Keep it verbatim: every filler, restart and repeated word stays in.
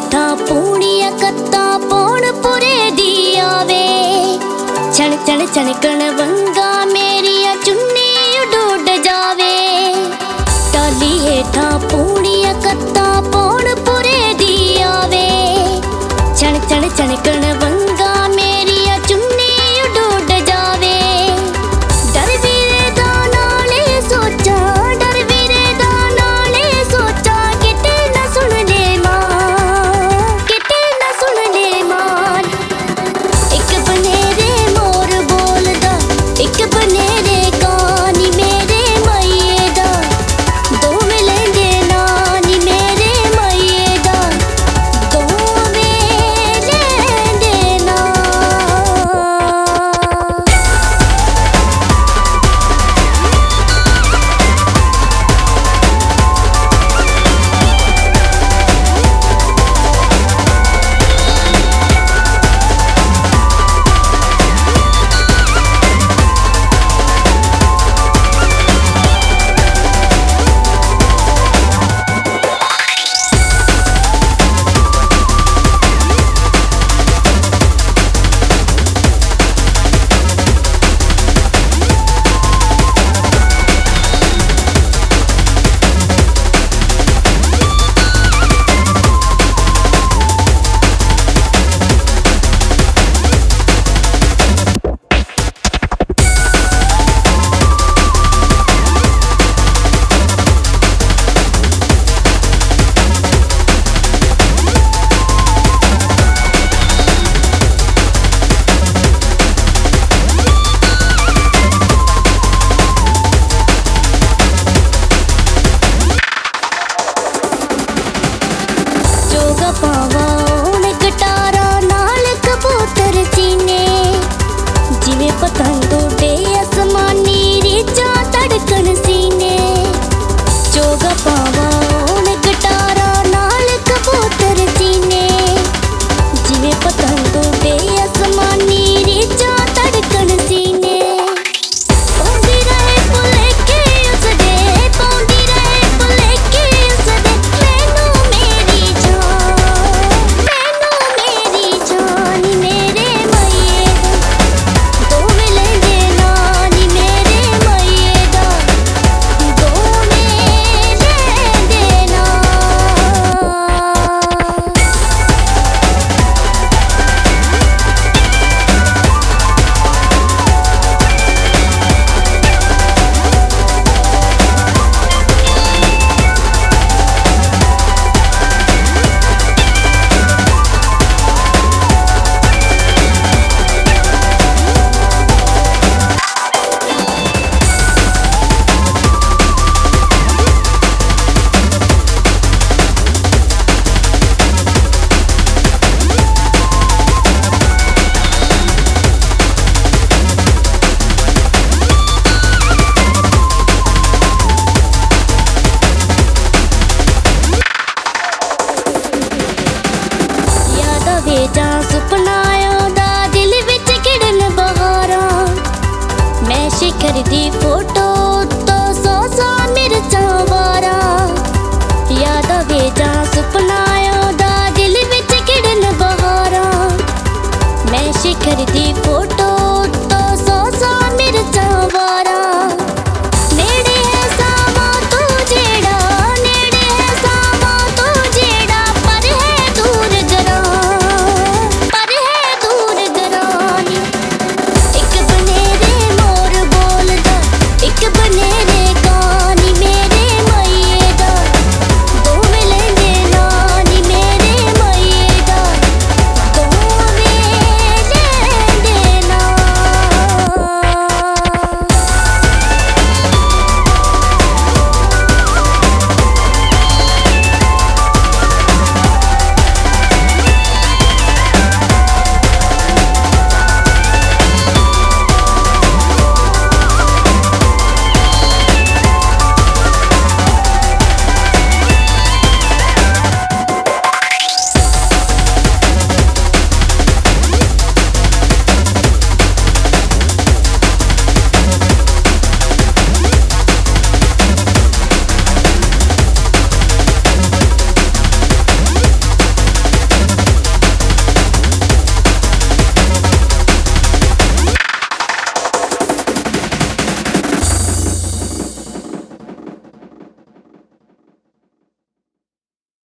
हेठा पूड़िया कत्ता पौन पुरे दी आवे। छण छण छणकण वंगा मेरिया चुन्नी उड जावे। टाली हेठा पूड़िया कत्ता पौन पुरे दी आवे। छण छण छणकण वंगा मेरिया चुन्नी उड जावे। डर वीरे दा नाले सोचा, डर वीरे दा नाले सोचा, किते न सुन ले मां, किते न सुन ले मां। एक बनेरे मोर बोलदा, एक बनेरे कानी मेरे मईए दा। दोवें लैंदे नानी मेरे मईए दा, दोवें लैंदे ना। पावाउन गटारा नाल कबूतर सीने, जिवें पतंग उडे आसमानी रीचा धड़कन सीने। चोगा पावाउन गटारा नाल कबूतर सीने, जिवें पतंग उडे आसमानी रीचा धड़कन सीने। पाउंदी रहे भुलेखे उसदे, पाउंदी रहे भुलेखे उसदे, मैनू मेरी जान, मैनू मेरी जान मेरे मईए दा। दोवें लैंदे नानी मेरे मईए दा, दोवें लैंदे ना। जा सुपना आंदा दिल विच खिड़न बहारां। मैं शिखर दी फोटो तो सौ सौ मिर्चां वारां। याद आवे जा सुपना आंदा दिल विच खिड़न बहारां। मैं शिखर दी फोटो